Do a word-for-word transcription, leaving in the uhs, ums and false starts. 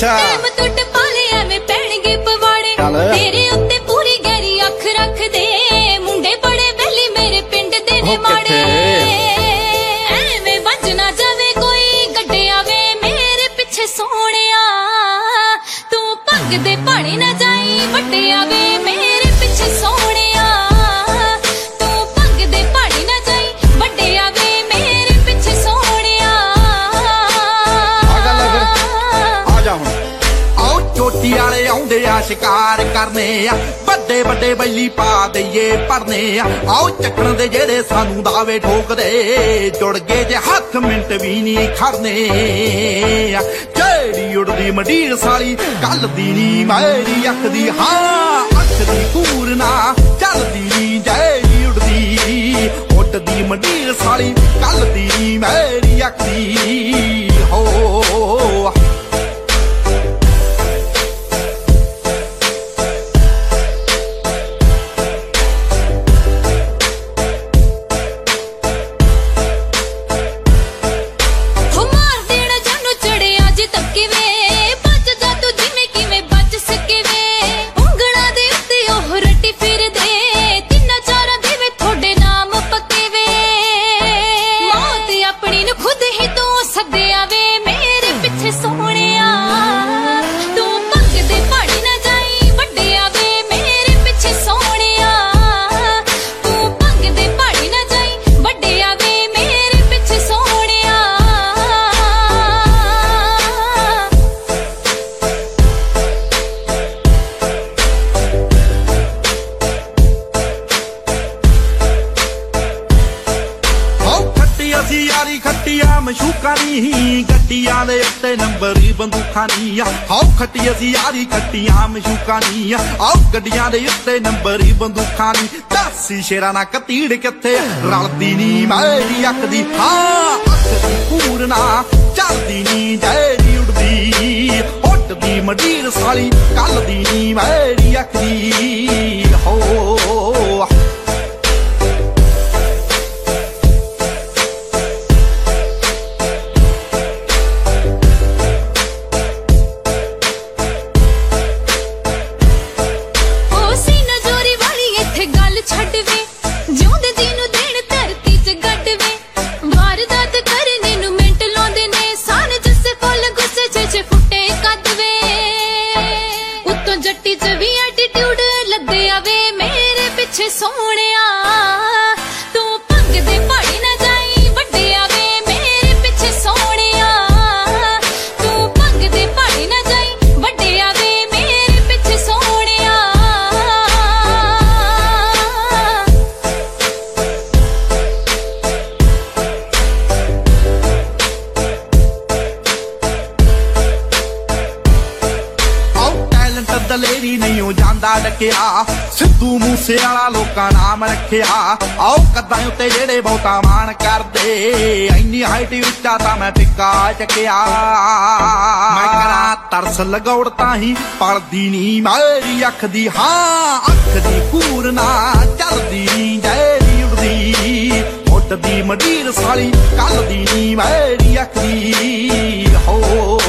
ਅੱਛਾ ਟਾਈਮ ਟੁੱਟ ਪਾਲੇ ਐਵੇਂ ਪੈਣਗੇ ਪਵਾੜੇ ਤੇਰੇ ਉੱਤੇ ਪੂਰੀ ਗਹਿਰੀ ਅੱਖ ਰੱਖਦੇ ਮੁੰਡੇ ਬੜੇ ਵੈਲੀ ਮੇਰੇ ਪਿੰਡ ਦੇ ਨੇ ਮਾੜੇ ਐਵੇਂ ਵੱਜ ਨਾ ਜਾਵੇ ਕੋਈ ਗੱਡਿਆ ਵੇ ਮੇਰੇ ਪਿੱਛੇ ਸੋਹਣਿਆ ਤੂੰ ਭੰਗ ਦੇ ਪਾਣੀ ਨਾ ਜਾਈ ਵੱਡਿਆ ਵੇ ਮੇਰੇ ਪਿੱਛੇ ਸੋਹਣਿਆ ਤੂੰ ਭੰਗ ਦੇ ਪਾਣੀ ਨਾ ਜਾਈ ਵੱਡਿਆ ਵੇ ਮੇਰੇ ਪਿੱਛੇ ਸੋਹਣਿਆ ਆ ਗੱਲ ਆ ਜਾ ਹੁਣ ਆਓ ਚੋਟੀ ਵਾਲੇ ਆਉਂਦੇ ਆ ਸ਼ਿਕਾਰ ਕਰਨੇ ਆ ਵੱਡੇ ਵੱਡੇ ਬੈਲੀ ਪਾ ਦਈਏ ਪੜਨੇ ਆ ਆਓ ਚੱਕਣ ਦੇ ਜਿਹੜੇ ਸਾਨੂੰ ਦਾਵੇ ਠੋਕਦੇ ਜੁੜ ਗਏ ਜੇ ਹੱਥ ਮਿੰਟ ਵੀ ਨਹੀਂ ਖੜਨੇ ਆ ਜਿਹੜੀ ਉੜਦੀ ਮੰਡੀਰ ਸਾਲੀ ਕੱਲ ਦੀ ਨੀ ਮੇਰੀ ਅੱਖ ਦੀ ਹਾਂ ਅੱਖ ਦੀ ਕੂਰ ਨਾ ਚੱਲਦੀ ਨੀ ਜਿਹੜੀ ਉੜਦੀ ਉੱਡਦੀ ਮੰਡੀਰ ਸਾਲੀ ਕੱਲ ਦੀ ਨੀ ਮੇਰੀ ਅੱਖ ਦੀ ਹੋ ਯਾਰੀ ਖੱਟੀਆਂ ਮਸ਼ੂਕਾਂ ਨੀ ਗੱਡੀਆਂ ਦੇ ਉੱਤੇ ਨੰਬਰ ਹੀ ਬੰਦੂਕਾਂ ਨੀ ਆਓ ਖੱਟੀ ਅਸੀਂ ਯਾਰੀ ਖੱਟੀਆਂ ਮਸ਼ੂਕਾਂ ਨੀ ਆਓ ਗੱਡੀਆਂ ਦੇ ਉੱਤੇ ਨੰਬਰ ਹੀ ਬੰਦੂਕਾਂ ਨੀ ਦੱਸੀ ਸ਼ੇਰਾਂ ਨਾ ਕਤੀੜ ਕਿੱਥੇ ਰਲਦੀ ਨੀ ਮੇਰੀ ਅੱਖ ਦੀ ਹਾਂ ਅੱਖ ਦੀ ਕੂਰ ਨਾ ਚੱਲਦੀ ਨੀ ਜਿਹੜੀ ਉੜਦੀ ਉੱਡਦੀ ਮੰਡੀਰ ਸਾਲੀ ਕੱਲ ਦੀ ਨੀ ਮੇਰੀ ਅੱਖ ਦੀ ਹੋ ਸੋਹਣਿਆ ਤੂੰ ਭੰਗ ਦੇ ਪਾਣੀ ਨਾ ਜਾਈ ਵੱਡਿਆ ਵੇ ਮੇਰੇ ਪਿੱਛੇ ਸੋਹਣਿਆ ਤੂੰ ਭੰਗ ਦੇ ਪਾਣੀ ਨਾ ਜਾਈ ਵੱਡਿਆ ਵੇ ਮੇਰੇ ਪਿੱਛੇ ਸੋਹਣਿਆ ਆਓ ਟੈਲੈਂਟ ਦਲੇਰੀ ਨਹੀਂ ਹੋ ਜਾਂਦਾ ਡਕਿਆ ਸਿੱਧੂ ਮੂਸੇ ਵਾਲਾ ਲੋਕਾਂ ਨਾਮ ਰੱਖਿਆ ਆਓ ਕੱਦਾਂ ਉੱਤੇ ਜਿਹੜੇ ਬਹੁਤਾ ਮਾਣ ਕਰਦੇ ਇੰਨੀ ਹਾਈਟ ਉੱਚਾ ਤਾਂ ਮੈਂ ਟਿੱਕਾ ਚੱਕਿਆ ਮੈਂ ਕਰਾਂ ਤਰਸ ਲਗਾਉੜ ਤਾਂ ਹੀ ਪਲਦੀ ਨੀ ਮੇਰੀ ਅੱਖ ਦੀ ਹਾਂ ਅੱਖ ਦੀ ਕੂਰ ਨਾ ਚੱਲਦੀ ਨੀ ਜਿਹੜੀ ਉੜਦੀ ਉੱਡਦੀ ਮੰਡੀਰ ਸਾਲੀ ਕੱਲ ਦੀ ਨੀ ਮੇਰੀ ਅੱਖ ਦੀ ਹੋ